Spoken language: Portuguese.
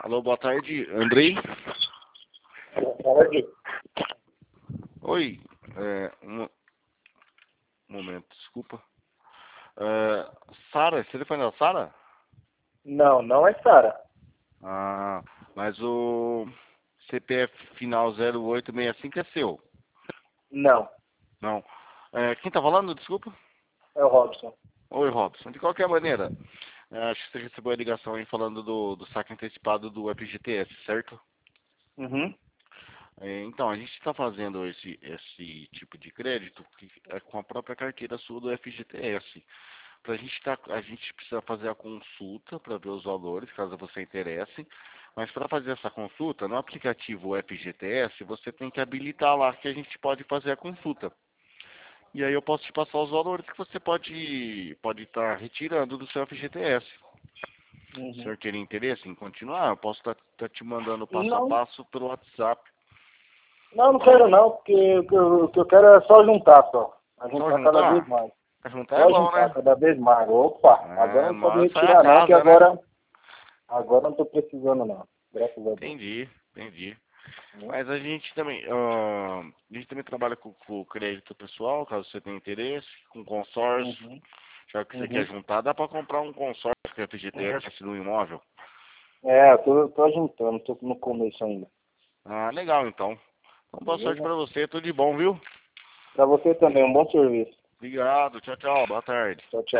Alô, boa tarde, Andrei. Pode? Oi, um momento, desculpa. Sara, esse telefone é da Sara? Não, não é Sara. Ah, mas o CPF final 0865 é seu. Não, Não. Quem tá falando, desculpa? é o Robson. Oi, Robson. De qualquer maneira, acho que você recebeu a ligação aí falando do saque antecipado do FGTS, certo? Uhum. Então, a gente está fazendo esse tipo de crédito com a própria carteira sua do FGTS. A gente precisa fazer a consulta para ver os valores, caso você interesse. Mas para fazer essa consulta, no aplicativo FGTS, você tem que habilitar lá que a gente pode fazer a consulta. E aí eu posso te passar os valores que você pode estar retirando do seu FGTS. Se o Uhum. senhor teria interesse em continuar, eu posso estar te mandando passo a Não, passo pelo WhatsApp. não quero não, porque o que eu quero é só juntar só. A Só juntar cada vez juntar? mais. Juntar é Só bom, juntar né? cada vez mais. Opa, agora não pode Nós sai a retirar não, que casa, né? agora não tô precisando não. Graças a Deus. Entendi. Uhum. Mas a gente também trabalha com o crédito pessoal, caso você tenha interesse, com consórcio, Uhum. já que você quer Uhum. juntar, dá para comprar um consórcio que é FGTS no imóvel. É, eu tô juntando, tô no começo ainda. Ah, legal então. Então boa sorte Beleza? para você, tudo de bom, viu? Pra você também, um bom serviço. Obrigado, tchau, boa tarde. Tchau, tchau.